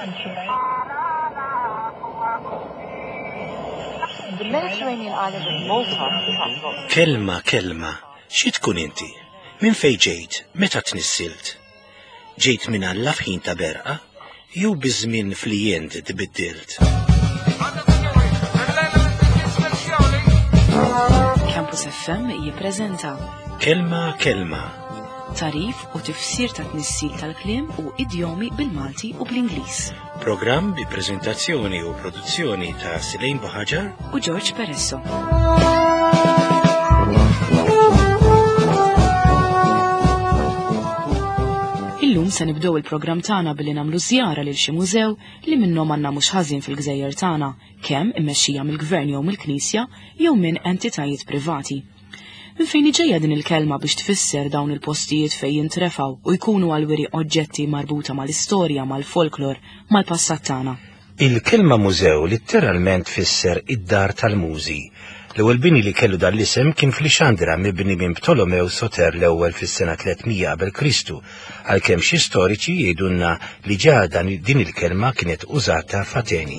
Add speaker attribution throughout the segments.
Speaker 1: The Mediterranean island of Malta.
Speaker 2: Kelma, xi tkun inti? Min fejn ġejt? Meta tnissilt? Ġejt minn Alla f'ħin ta' berqa? Jew biżmien flijent tibiddilt?
Speaker 3: Campus FM jippreżenta
Speaker 2: Kelma.
Speaker 3: tarif u tifsir ta' tnissil tal-kliem u idjomi bil-Malti u bl-Ingliż.
Speaker 2: Programm bi preżentazzjoni u produzzjoni ta' Silejn Baħaġar
Speaker 3: u George Peresso. Illum se nibdew il-programm tagħna billi nagħmlu żjara lil xi mużew li minnhom għandna mhux ħażin fil-Gżejjer tagħna, kemm immexxija mill-Gvern jew mill-Knisja jew minn entitajiet privati. Min fejn ġejja din il-kelma biex tfisser dawn il-postijiet fejn jintrefgħu u jkunu għalweri oġġetti marbuta mal-istorja, mal-folklor, mal-passat tagħna.
Speaker 2: Il-kelma mużew litteralment tfisser id-dar tal-mużi. L-ewwel bini li kellu dan l-isem kien f'Lixandra mibni minn Ptolomew Soter l-ewwel fis-sena 300 qabel Kristu, għalkemm xi storiċi jgħidulna li ġa din il-kelma kienet użata f'Ateni.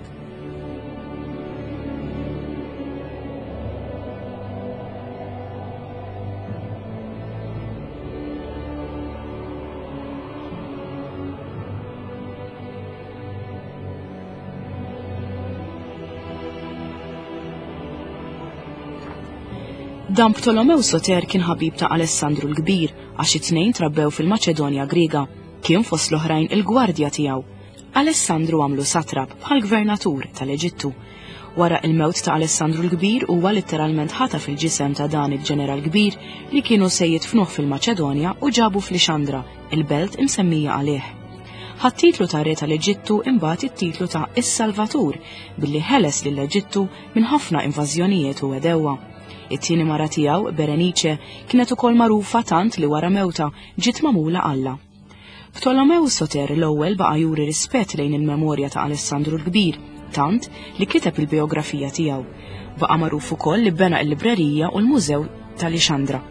Speaker 3: Dan Ptolomew Soter kien ħabib ta' Alessandru l-Kbir għax it-tnejn trabbew fil-Maċedonja Griega, kien fost l-oħrajn il-gwardja tiegħu. Alessandru għamlu satrap bħal gvernatur tal-Eġittu. Wara il-mewt ta' Alessandru l-Kbir huwa litteralment ħata fil-ġisem ta' dan il-ġeneral kbir li kienu se jitfnuh fil-Maċedonja u ġabu f'Lixandra, il-belt imsemmija għalih. Ħat-titlu ta' re tal-Eġittu imbagħad it-titlu ta' Is-Salvatur billi ħeles lill-Eġittu minn ħafna invażjonijiet u edewwa. It-tieni mara tiegħu, Berenice, kienet ukoll magħrufa tant li wara mewta ġiet magħmula Alla. Ptolomew Soter l-ewwel baqa' juri rispett lejn il-memorja ta' Alessandru l-Kbir, tant li kiteb il-biografija tiegħu. Baqa' magħruf ukoll li bena l-librerija u l-mużew ta' Lixandra.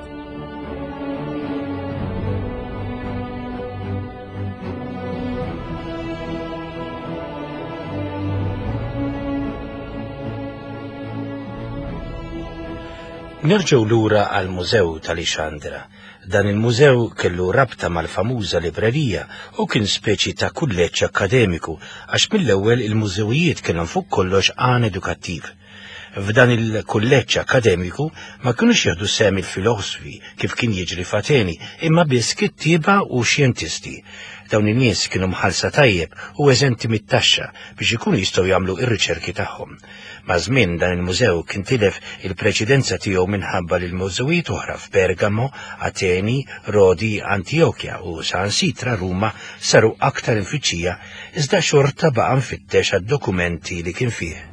Speaker 2: Nerġgħu lura għal mużew tal-Lixandra. Dan il-mużew kellu rabta mal-famuża librerija u kien speċi ta' kulleġġ akademiku għax mill-ewwel il-mużewijiet kienu fuq kollox għan edukattiv. F'dan il-kulleġġ akademiku ma kinux jieħdu sem il-filosofi kif kien jiġri f'Ateni, imma biss kittieba u xjentisti. Dawn in-nies kienu mħallsa tajjeb u eżenti mit-taxxa biex ikunu jistgħu jagħmlu r-riċerki tagħhom. Ma' żmien dan il-mużew kien tilef il-preċedenza tiegħu minħabba li l-mużewijiet oħra f'Bergamo, Ateni, Rodi, Antiochja u Sansitra Ruma saru aktar infittxija iżda xorta baqa' mfittex għad-dokumenti li kien fih.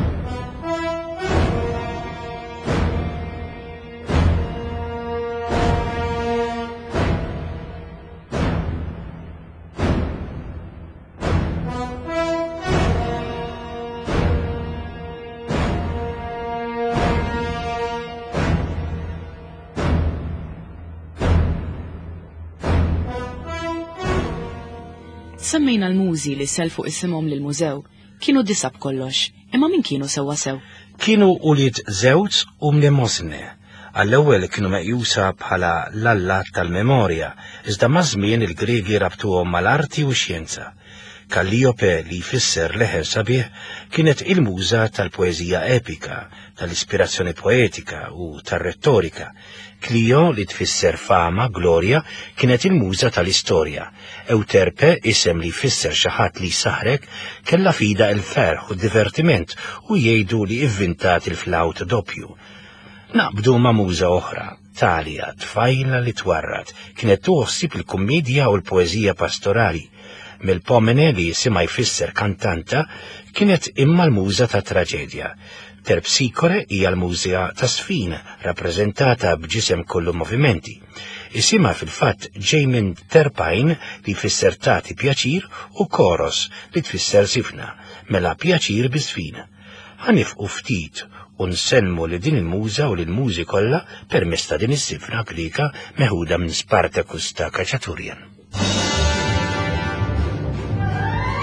Speaker 3: Semmejna l-mużi li selfu isimhom lill-mużew kienu disab kollox, imma min kienu sewwa sew?
Speaker 2: Kienu ulied Żewġ u Mnemosne. Għall-ewwel kienu meqjusa bħala l-allat tal-memorja, iżda ma' żmien il-Griegi rabtuhom mal-arti u x-xjenza. Kalliope li jfisser leħen sabiħ kienet il-muża tal-poeżija epika, tal-ispirazzjoni poetika u tar-rettorika. Clio li tfisser fama, glorja, kienet il-muża tal-istorja. Euterpe, isem li jfisser xi ħadd li saħrek, kella fida il-ferħ u divertiment u jgħidu li ivvintat il-flawt doppju. Naqbdu ma' muża oħra, Talja, tfajla li twarrat, kienet tuħsib il-kummedja u l-poeżija pastorali. Mill-Pomene li jisimha jfisser kantanta, kienet imma l-muża ta' traġedja. Terpsikore hija l-mużea ta' Sfin, rappreżentata b'ġisem kollu movimenti. Isimha fil-fatt ġej minn terpajn li jfisser tagħti pjaċir u koros li tfisser sifna, mela pjaċir bi-sfin. Ħanifqu ftit u nsemmu li din il-muża u l-mużi kollha permezz ta' din is-sifna Grika meħuda minn Spartacus ta' Kaċaturjan.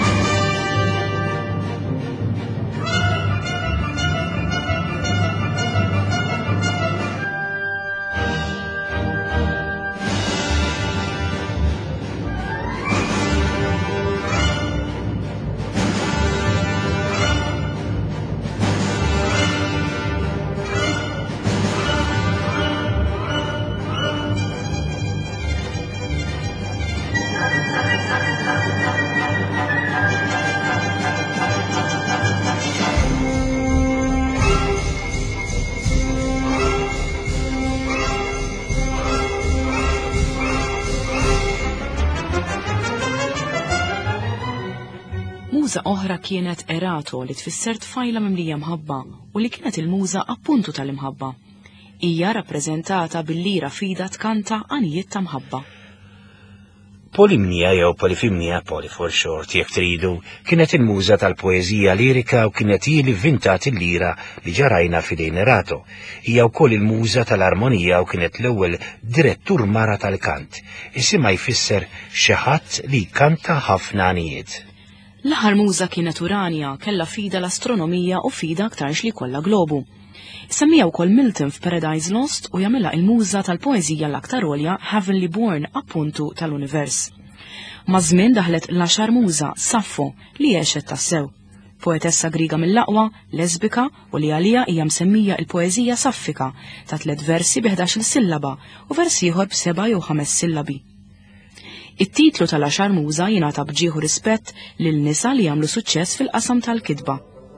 Speaker 3: Muża oħra kienet erato li tfisser tfajla mimlija mħabba u li kienet il-muża appuntu tal-imħabba. Hija rappreżentata bil-lira fida tkanta għanijiet ta' mħabba.
Speaker 2: Polimnija jew polifimnija, poli for short, jekk tridu, kienet il-muża tal-poeżija lirika u kienet hi li vvintat il-lira li ġarajna fidejn Erato. Hija wkoll il-muża tal-armonija u kienet l-ewwel direttur mara tal-kant. Isimha jfisser xi ħadd li kanta ħafna għanijiet.
Speaker 3: L-aħħar muża kienet Urania, kellha fida l-astronomija u fida aktarx li kollha globu. Semmija wkoll Milton f'Paradise Lost u jagħmilha il-muża tal-poeżija l-aktar għolja Heavenly Born appuntu tal-univers. Ma' żmien daħlet l-10 muża Saffo li għexet tassew. Poetessa Griega mill-aqwa, lesbika u li għalija hija msemmija il-poeżija saffika ta' 3 versi b'11 sillaba u versi ieħor b'7 jew 5 sillabi. It-titlu tal-10 muża jingħata bġieħu rispett lil nisa li jagħmlu suċċess fil-qasam tal-kitba.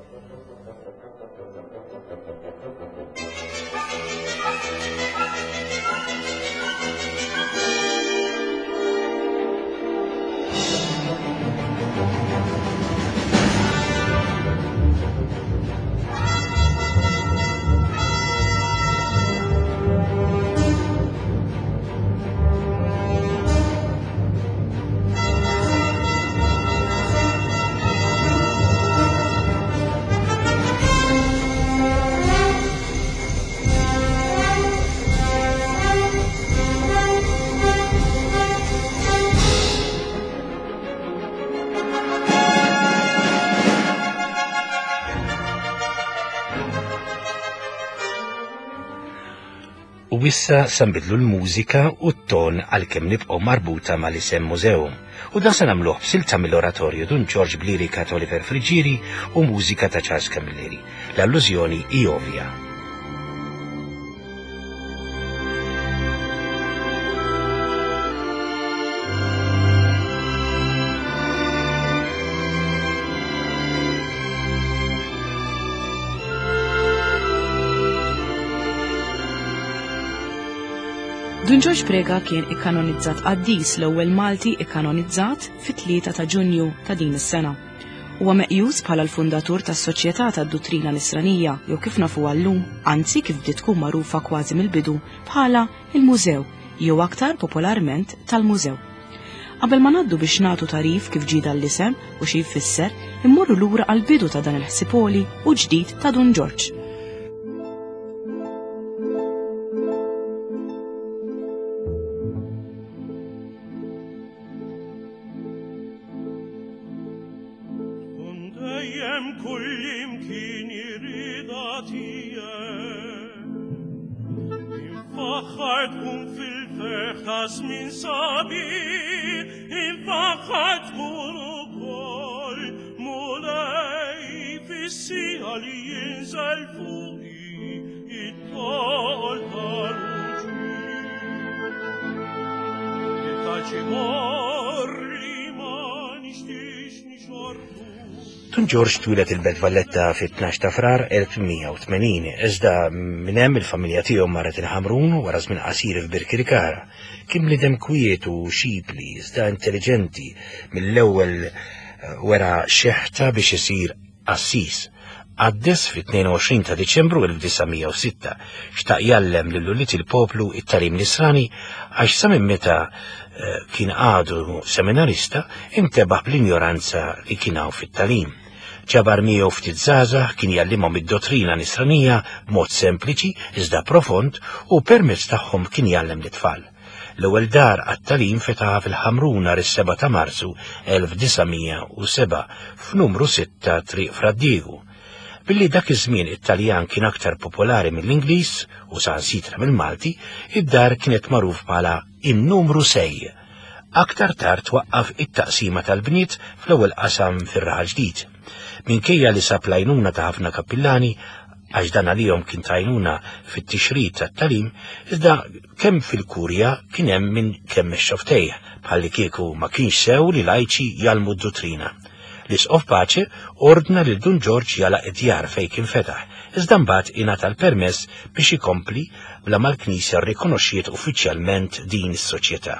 Speaker 2: U issa sambidlu l-mużika u t-ton għal-kemm nibqgħu marbuta mal-isem mużeum. U dan se nagħmluh b'silta mill-oratorju Dun George b'lirika ta' Oliver Frigieri u mużika ta' Charles Camilleri. L-allużjoni hi ovvja.
Speaker 3: Dun George Prega kien ikkanonizzat qaddis l-ewwel Malti ikkanonizzat fit-3 ta' Ġunju ta' din is-sena. Huwa meqjus bħala l-fundatur tas-Soċjetà tad-Duttrina Nisranija jew kif nafuha llum, anzi kif bdiet tkun magħrufa kważi mill-bidu bħala il-Mużew jew aktar popolarment tal-Mużew. Qabel ma ngħaddu biex nagħtu tarif kif ġida l-isem u xi jfisser, immorru lura għall-bidu ta' dan il-ħsipoli u ġdid ta' Dun George.
Speaker 4: من صبير فقط قرقل مولاي في السيال ينزل فوقي الطال تروجي التاجمار لما نشتيش نشارتو
Speaker 2: Dun George twilet il-Belt Valletta fit-12 ta' frar 1880, iżda minn hemm il-familja tiegħu marret il-Ħamrun wara żmien qasir f'Birkirkara. Kien bniedem kwiet u xipli, iżda intelligenti mill-ewwel wara xeħta biex isir Assis. Għaddes fit-22 ta' Diċembru 1906 xtaq jallem lill-ulit il-poplu it-talim nisrani għax sa minn meta kien għadu seminarista intebaħ bl-ignoranza li kienaw fit-talim. Ġabar miegħu ftit żgħażagħ kien jallimhom id-dottrina nisranija b'mod sempliċi iżda profond u permezz tagħhom kien jallem l-itfal. L-ewwel dar għat-talim fetaħa fil-Ħamrun nhar is-7 ta' Marzu 1907 f'numru 6 Triq Fraddiegu. Billi dak iż-żmien it-Taljan kien aktar popolari mill-Ingliż u sansitra mill-Malti, id-dar kienet magħruf bħala in-numru 6. Aktar tard twaqqaf it-taqsima tal-bniet fl-ewwel qasam fir-Raħal Ġdid. Minkejja li sab lajnuna ta' ħafna kappillani, għax dan għalihom kien tajnuna fit-tixrid tat-talim, iżda kemm fil-kurja kien hemm min kemm ix-xoftejh bħalli kieku ma kienx sew li lajċi jalmu d-dottrina. L-isqof paċe ordna lil Dun George jalaq id-djar fejn kien fetaħ, iżda mbagħad ingħata l-permess biex ikompli bla mal-Knisja rrikonoxxiet uffiċjalment din is-soċjetà.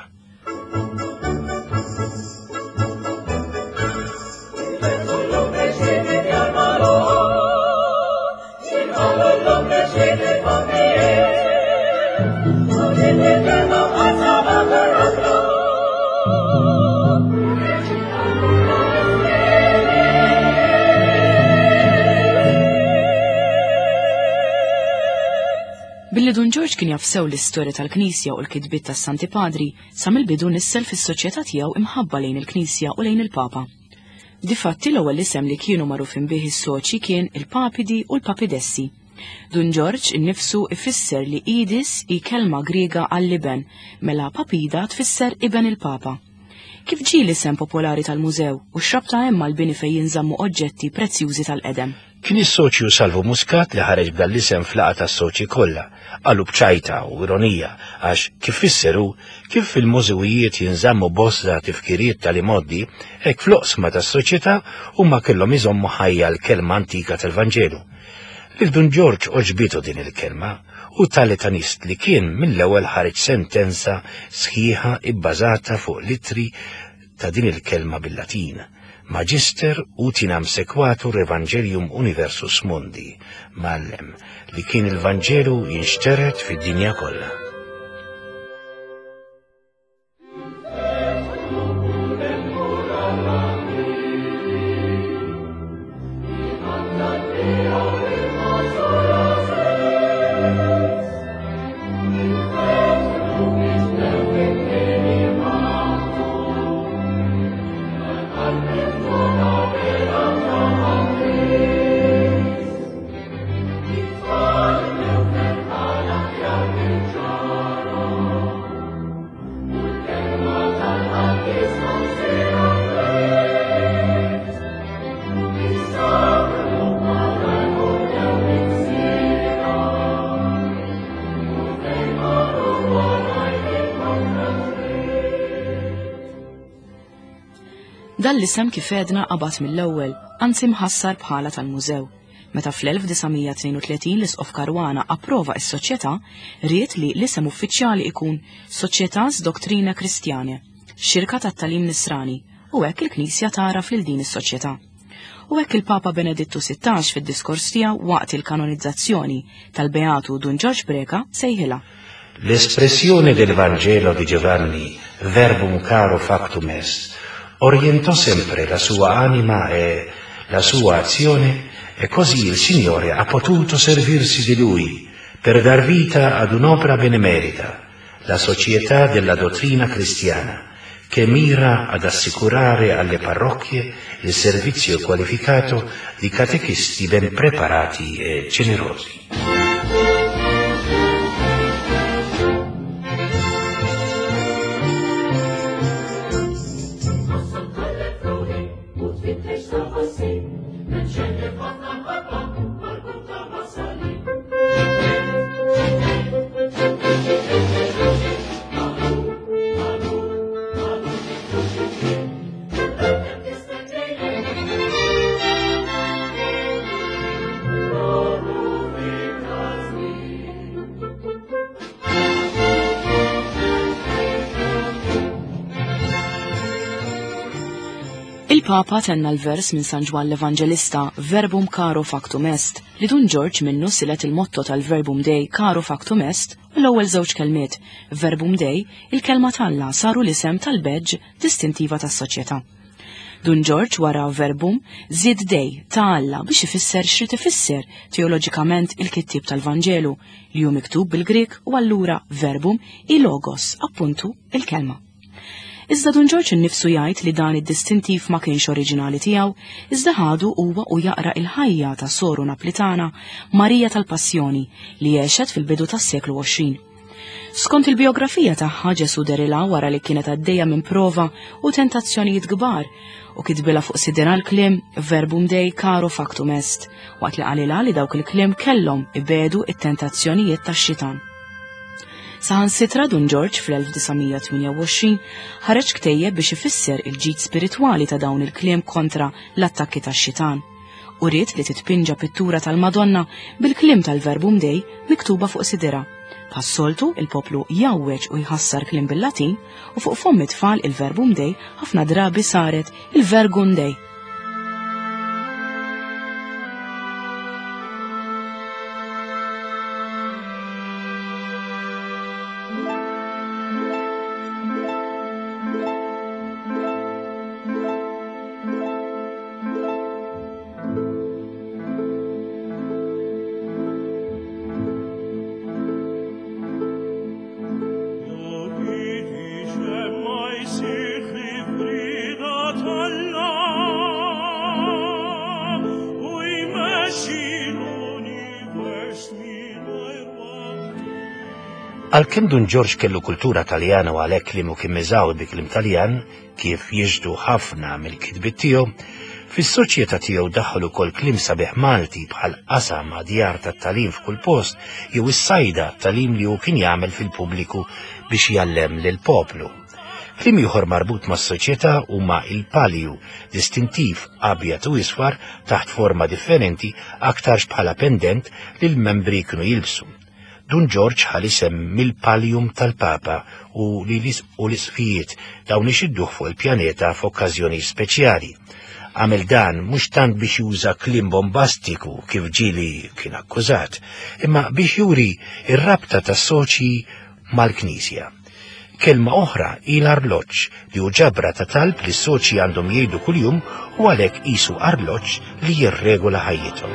Speaker 3: Billi Dun George kien jafsew l-istorja tal-Knisja u l-kitbiet tas-Santi Padri, sa mill-bidu nissel fis-soċjetà tiegħu imħabba lejn il-Knisja u lejn il-Papa. Difatti l-ewwel isem li kienu magħrufin bih is-soċi kien il-Papidi u l-Papidessi. Dun George innifsu ifisser li Idis hi kelma Griega għall-iben, mela Papida tfisser iben il-Papa. Kif ġie l-isem popolari tal-mużew u x'rabta hemm mal-bini fejn jinżammu oġġetti prezzjużi tal-qedem?
Speaker 2: Kien is-soċju Salvo Muscat li ħareġ b'dal-isem fl-laqgħa tas-soċji kollha, qalu b'ċajta u ironija għax kif fisseru kif fil-mużewijiet jinżammu bosta tifkiriet tal-imoddi hekk fl-oqsma tas-soċjetà huma kellhom iżommu ħajja l-kelma antika tal-Vanġelu. Lil Dun George oġbitu din il-kelma u tal-etanist li kien mill-ewwel ħareġ sentenza sħiħa ibbażata fuq litri ta' din il-kelma bil-Latin. Magister utinam sequatur Evangelium Universus Mundi, mallem li kien il-Vanġelu jinxteret fid-dinja kollha.
Speaker 3: Dan l-isem kif edna qabad mill-ewwel, anzi mħassar bħala tal-mużew. Meta fl-1932 l-isqof Karwana approva s-soċjetà, ried li l-isem uffiċjali ikun Societas Doctrina Christiane, xirka tat-talim nisrani, u hekk il-Knisja tara fil din is-soċjetà. U hekk il-Papa Benedittu XVI fid-diskors tiegħu waqt il-kanonizzazzjoni tal-Beatu Dun George Breka sejħilha.
Speaker 2: L'espressione del Vangelo di Giovanni, verbum caro factum est, orientò sempre la sua anima e la sua azione e così il Signore ha potuto servirsi di Lui per dar vita ad un'opera benemerita, la Società della Dottrina Cristiana, che mira ad assicurare alle parrocchie il servizio qualificato di catechisti ben preparati e generosi.
Speaker 3: Il-Papa tenna l-vers minn San Ġwan l-Evanġelista Verbum caro factum est li Dun George minnu silet il-motto tal-Verbum Dei caro factum est u l-ewwel żewġ kelmiet Verbum Dei il-kelma talla saru l-isem tal-beġġ distintiva tas-soċjetà. Dun George wara Verbum żied Dei ta' Alla biex ifisser x'rid ifisser teoloġikament il-kittib tal-Vanġelu li hu miktub bil-Grik u allura Verbum il-Logos appuntu il-kelma. Iżda Dun George innifsu jgħid li dan id-distintiv ma kienx oriġinali tiegħu, iżda ħadu huwa u jaqra il-ħajja ta' soru Naplitana Marija tal-Passjoni li għexet fil-bidu tas-seklu 20. Skont il-biografija tagħha Ġesu derilha wara li kienet għaddejja minn prova u tentazzjonijiet kbar u kitbilha fuq sidina l-kliem verbum Dei caro factum est, waqt li qalilha li dawk il-kliem kellhom ibedu it-tentazzjonijiet tax-xitan. Saħansitra Dun George fl-1928 ħareġ ktejjeb biex ifisser il-ġid spiritwali ta' dawn il-kliem kontra l-attakki tax-xitan. U ried li titpinġa pittura tal-Madonna bil-kliem tal-verbum Dei miktuba fuq sidira. Pas-soltu il-poplu jawweġ u jħassar kliem bil-Latin u fuq fomm it-tfal il-verbum Dei ħafna drabi saret il-Vergum Dei.
Speaker 2: Għalkemm Dun George kellu kultura Taljana u għalhekk klimu kien miżaw bi kliem Taljan kif jiġdu ħafna mill-kitbiet tiegħu, fis-soċjetà tiegħu daħħal ukoll kliem sabiħ Malti bħal qasam ma' djar tat-tagħlim f'kull post jew is-sajda tagħlim li hu kien jagħmel fil-pubbliku biex jallem lil poplu. Kliem ieħor marbut mas-soċjetà huma il-palju distintiv abjad u isfar taħt forma differenti aktarx bħala pendent li l-membri kienu jilbsu. Dun George ħal isem mill-paljum tal-Papa u li l-isfijiet dawn ixidduh fuq il-pjaneta f'okkażjoni speċjali. Għamel dan mhux tant biex juża kliem bombastiku kif ġieli kien akkużat, imma biex juri ir-rabta tas-soċi mal-Knisja. Kelma oħra il arloġġ li hu ġabra ta' talb li s-soċi għandhom jgħidu kuljum u għalhekk qisu arloġġ li jirregola ħajjithom.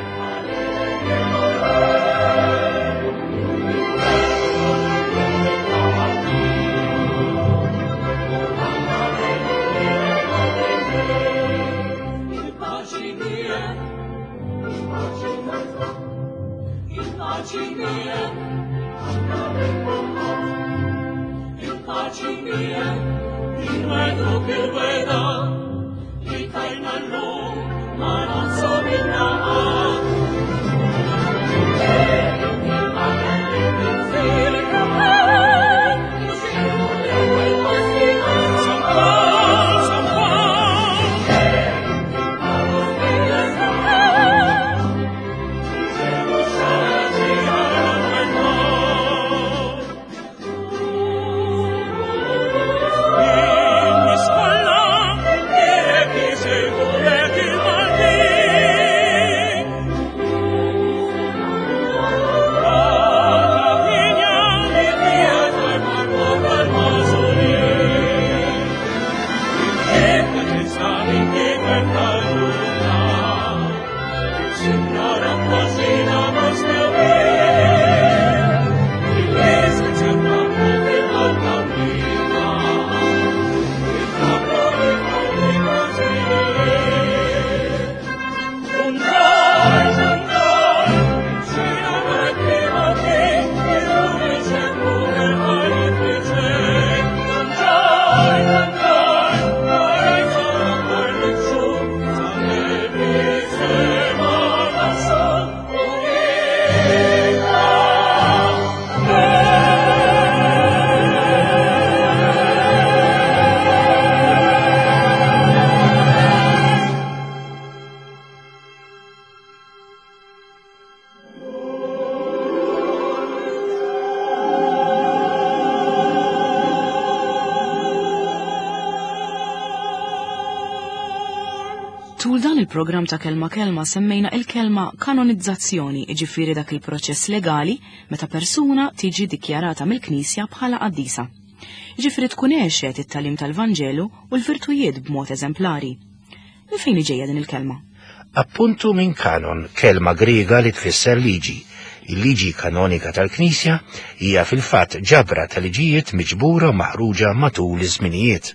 Speaker 3: Tul dan il-programm ta' kelma kelma semmejna il-kelma kanonizzazzjoni, iġifieri dak il-proċess legali meta persuna tiġi dikjarata mill-Knisja bħala qaddisa. Iġifieri tkun għexet it-talim tal-Vanġelu u l-virtujiet b'mod eżemplari. Minn fejn ġejja din il-kelma?
Speaker 2: Appuntu minn kanon, kelma Griega li tfisser liġi. Il-liġi kanonika tal-Knisja hija fil-fatt ġabra tal-liġijiet miġbura u maħruġa matul iż-żminijiet.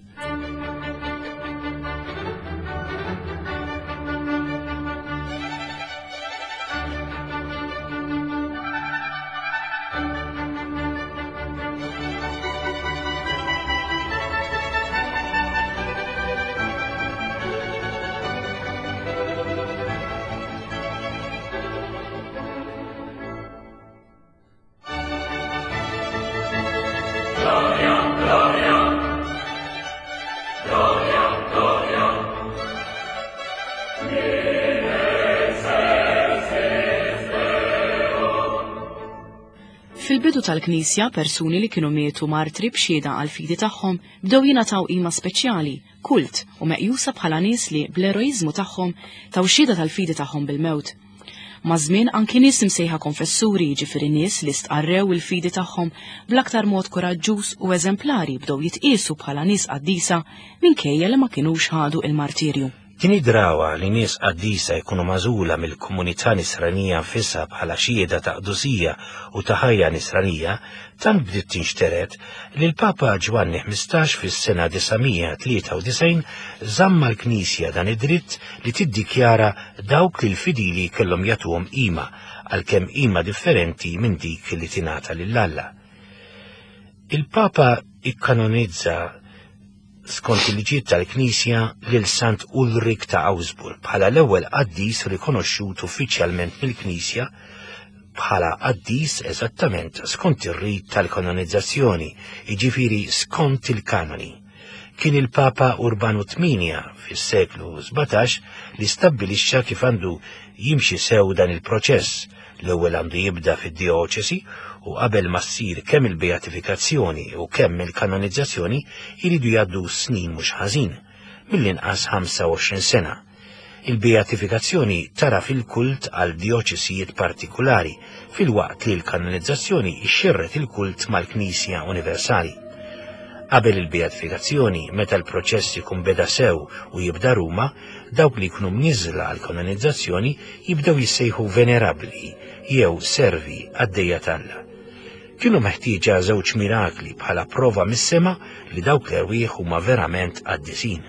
Speaker 3: Fil-bidu tal-Knisja persuni li kienu mietu martri b'xieda għal fidi tagħhom bdew jingħataw qima speċjali, kult u meqjusa bħala nies li bl-eroiżmu tagħhom taw xhieda tal-fidi tagħhom bil-mewt. Ma' żmien anki nies imsejħa konfessuri, jiġifieri nies li stqarrew il-fidi tagħhom bl-aktar mod koraġġuż u eżemplari bdew jitqiesu bħala nies qaddisa minkejja li ma kinux ħadu il-martirju.
Speaker 2: Kien jidrawa li nies qaddisa jkunu magħżula mill-komunità nisranija nfisha bħala xhieda ta' qdusija u ta' ħajja nisranija tant bdiet tinxteret li l-Papa Ġwanni 15 fis-sena 993 żamma l-Knisja dan id-dritt li tiddikjara dawk li l-fidili kellhom jagħtuhom qima għalkemm qima differenti minn dik li tingħata lill-Alla. Il-Papa ikkanonizza skont il-liġijiet tal-Knisja lil Sant Ulrik ta' Augsburg bħala l-ewwel qaddis rikonoxxut uffiċjalment mill-Knisja bħala qaddis eżattament skont ir-rit tal-kanonizzazzjoni, jiġifieri skont il-kanoni. Kien il-Papa Urbanu VIII fis-seklu 17 li stabbilixxa kif għandu jimxi sew dan il-proċess. L-ewwel għandu jibda fid-dioċesi u qabel ma ssir kemm il-beatifikazzjoni u kemm il-kanonizzazzjoni jridu jgħaddu snin mhux ħażin, mill-inqas 25 sena. Il-beatifikazzjoni tara fil-kult għal dioċesijiet partikulari, fil-waqt li l-kanonizzazzjoni xxerret il-kult mal-Knisja Universali. Qabel il-beatifikazzjoni, meta l-proċess ikun beda sew u jibda Ruma, dawk li jkunu mniżla għal kanonizzazzjoni jibdew jissejħu venerabbli jew servi għad-Dejja tal-Alla. Kienu meħtieġa żewġ mirakli bħala prova mis-sema li dawk l-erwieħ huma verament qaddisin.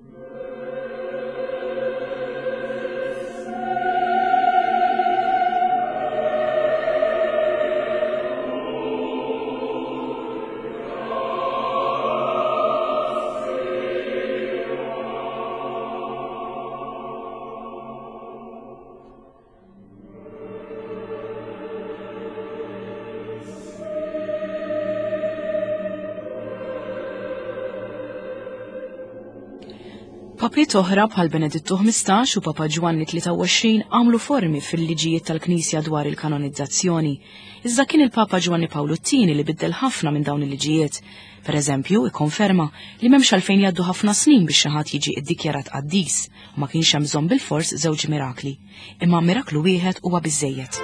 Speaker 3: Papiet oħra bħal Benedittu 15 u Papa Ġwanni 23 għamlu formi fil-liġijiet tal-Knisja dwar il-kanonizzazzjoni. Iżda kien il-Papa Ġwanni Pawlu II li biddel ħafna minn dawn il-liġijiet. Per eżempju, ikkonferma li m'hemmx għalfejn jgħaddu ħafna snin biex xi ħadd jiġi iddikjarat qaddis u ma kienx hemm bżonn bil-fors żewġ mirakli. Imma miraklu wieħed huwa biżejjed.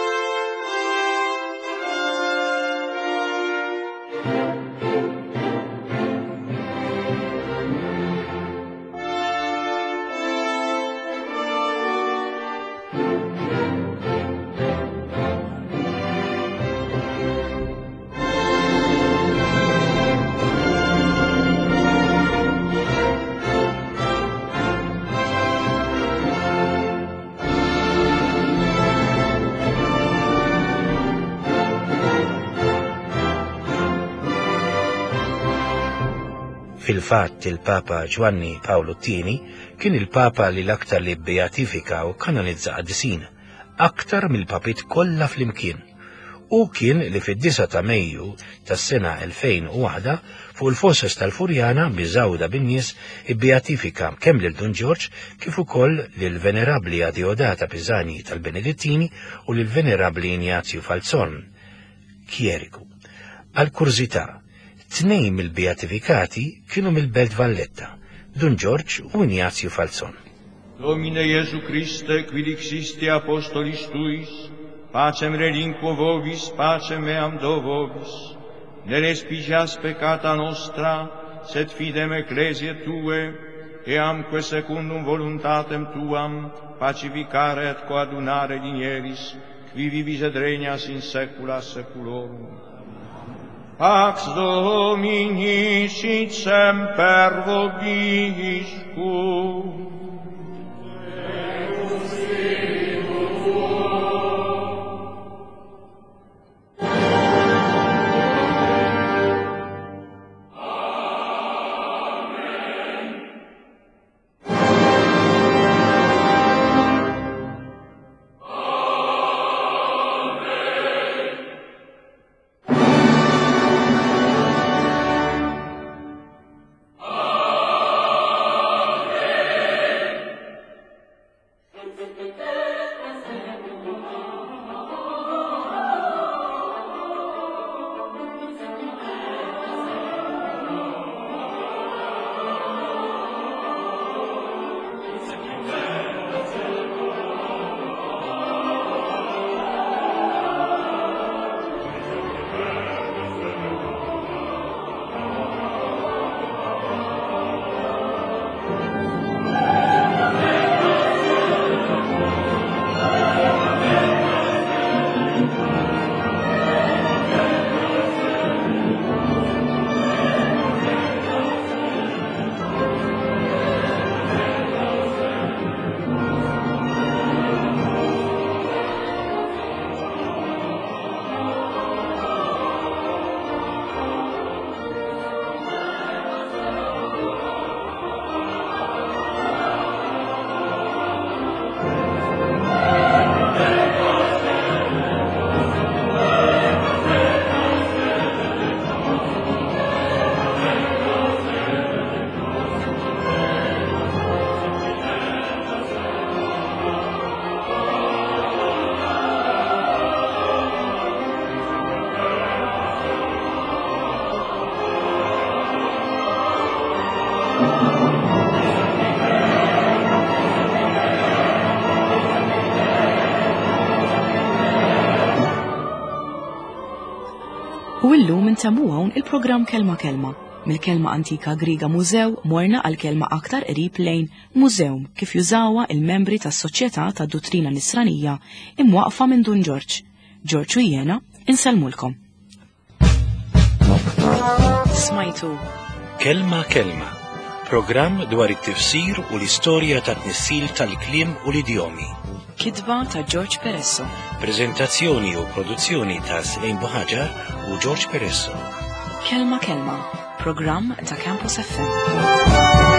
Speaker 2: Fil-fatt il-Papa Ġwanni Pawlu II kien il-Papa li l-aktar li beatifika u kanonizza qaddisin, aktar mill-papit kollha flimkien. U kien li fid-9 ta' Mejju tas-sena 2001 fuq il-Fosses tal-Furjana biżawda bin-nies ibbeatifika kemm lil Don George kif ukoll lil Venerabbli Adeodata Pisani tal-Benedittini u lil Venerabbli Ignazio Falzon Chierico. Għal kurzità, tnejn mill-beatifikati kienu mill-Belt Valletta, Don George u Ignazio Falzon.
Speaker 5: Domine Iesu Christe, qui dixisti apostolis tuis, pacem relinquo vobis, pacem meam do vobis. Ne respigias peccata nostra, sed fidem ecclesiae tue, eamque secundum voluntatem tuam, pacificare et coadunare linieris, qui vivis et regnas in saecula saeculorum. Pax Domini sit semper vobiscum.
Speaker 3: illum intemmu hawn il-programm Kelma Kelma. Mill-kelma antika Griega mużew morna għal kelma aktar qrib lejn mużeum kif jużawha il-membri tas-Soċjetà tad-Dottrina Nisranija imwaqfa minn Dun George. George u jiena inselmulkom. Smajtu
Speaker 2: Kelma Kelma, programm dwar it-tifsir u l-istorja ta' tnissil tal-kliem u l-idjomi.
Speaker 3: Kitba ta' George Peresso.
Speaker 2: Preżentazzjoni u produzzjoni ta' Sejn Buħaġar u George Peresso.
Speaker 3: Kelma Kelma, programm ta' Campus FM.